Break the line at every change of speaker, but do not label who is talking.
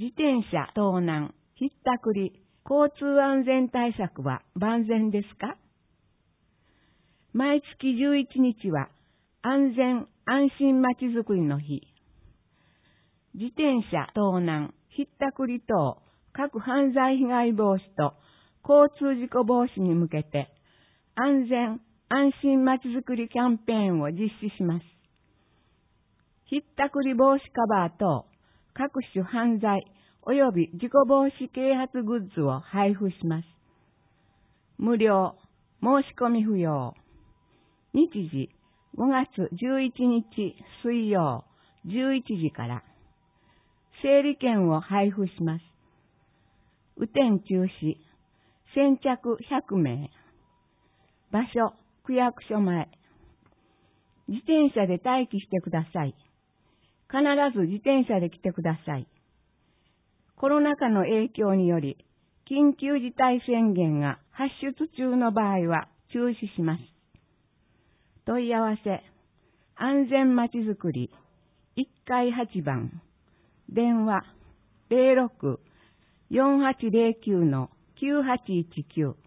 自転車盗難、ひったくり、交通安全対策は万全ですか？毎月11日は安全安心まちづくりの日。自転車盗難、ひったくり等、各犯罪被害防止と交通事故防止に向けて安全安心まちづくりキャンペーンを実施します。ひったくり防止カバー等、各種犯罪及び事故防止啓発グッズを配布します。無料、申し込み不要。日時、5月11日水曜11時から。整理券を配布します。雨天中止、先着100名。場所、区役所前。自転車で待機してください。必ず自転車で来てください。コロナ禍の影響により、緊急事態宣言が発出中の場合は中止します。問い合わせ、安全まちづくり、1階8番、電話 06-4809-9819